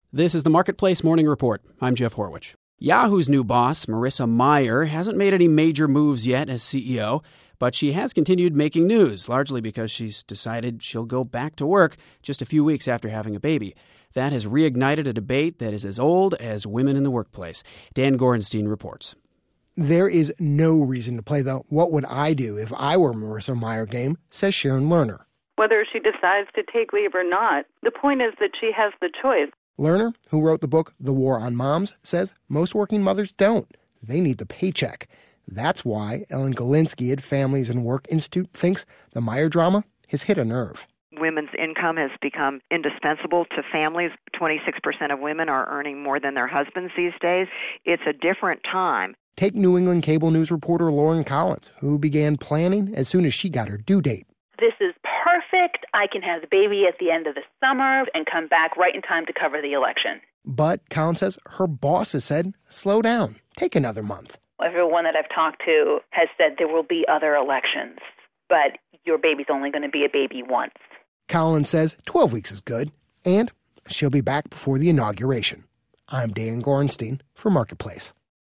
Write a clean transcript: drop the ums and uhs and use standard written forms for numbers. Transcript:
This is the Marketplace Morning Report. I'm Jeff Horwich. Yahoo's new boss, Marissa Mayer, hasn't made any major moves yet as CEO, but she has continued making news, largely because she's decided she'll go back to work just a few weeks after having a baby. That has reignited a debate that is as old as women in the workplace. Dan Gorenstein reports. There is no reason to play the "what would I do if I were Marissa Mayer" game, says Sharon Lerner. Whether she decides to take leave or not, the point is that she has the choice. Lerner, who wrote the book The War on Moms, says most working mothers don't. They need the paycheck. That's why Ellen Galinsky at Families and Work Institute thinks the Mayer drama has hit a nerve. Women's income has become indispensable to families. 26% of women are earning more than their husbands these days. It's a different time. Take New England cable news reporter Lauren Collins, who began planning as soon as she got her due date. This is perfect. I can have the baby at the end of the summer and come back right in time to cover the election. But Collins says her boss has said, slow down, take another month. Everyone that I've talked to has said there will be other elections, but your baby's only going to be a baby once. Collins says 12 weeks is good, and she'll be back before the inauguration. I'm Dan Gorenstein for Marketplace.